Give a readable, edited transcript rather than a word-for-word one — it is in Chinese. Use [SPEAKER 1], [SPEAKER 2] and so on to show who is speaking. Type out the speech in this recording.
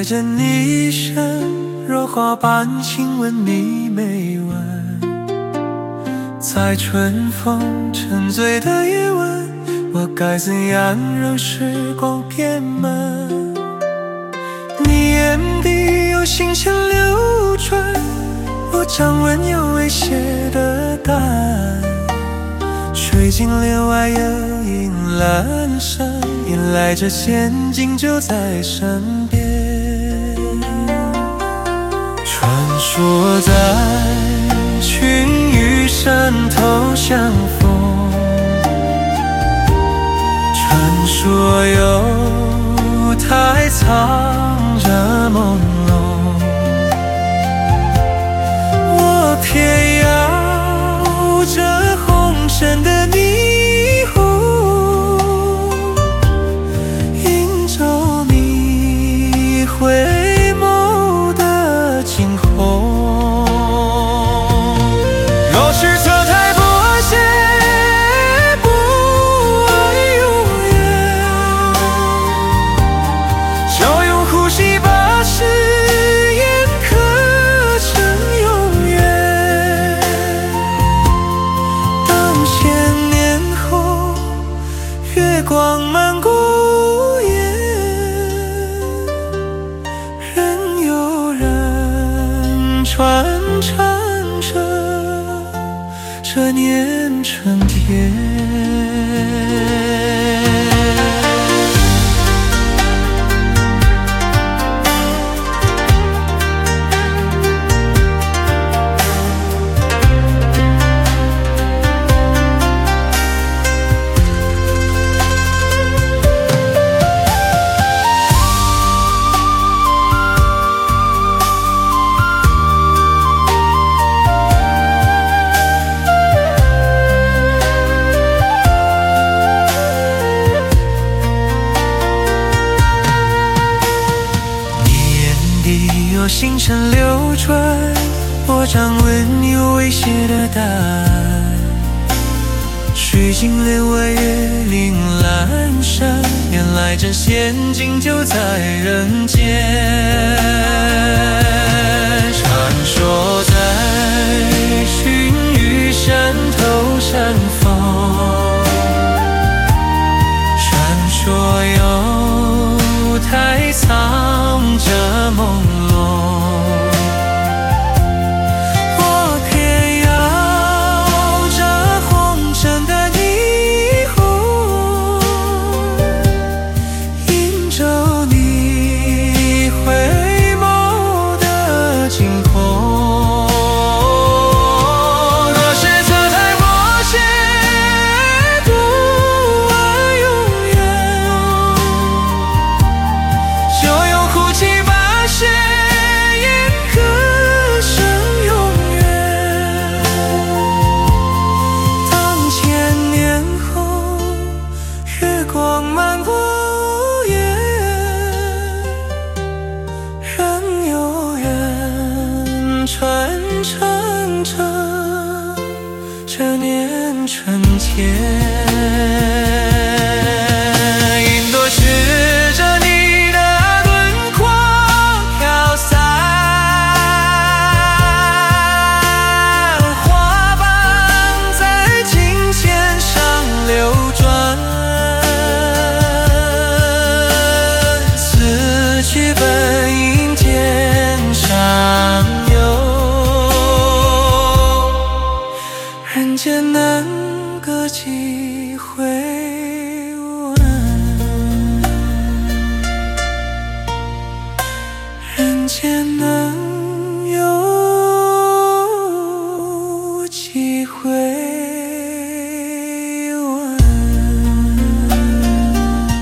[SPEAKER 1] 着你一身，若花般亲吻你眉弯。在春风沉醉的夜晚，我该怎样让时光变慢？你眼底有星辰流转，我掌纹有微写的答案。水晶帘外有银阑珊，引来这仙境就在身边。传说在群玉山头相逢，传说有太藏着朦胧。我偏要这红尘的霓虹，映照你回眸的惊鸿。若是色彩多些，不爱永远，就用呼吸把誓言刻成永远。当千年后，月光漫孤烟，仍有人传唱着这年春天。有星辰流转，我掌纹有微写的答案。水晶帘外月临阑珊，原来这仙境就在人间。传说在群玉山头山峰，传说有太藏着朦胧。我偏要这红尘的霓虹，映照你回眸的惊鸿。若是色彩默写，不爱永远，就用呼气把誓言刻成永远。当千年后，月光漫过眼，仍有人传唱着这年春天。云朵试着你的轮廓飘散，花瓣在琴弦上流转。此去本应天上有，人间难隔几回。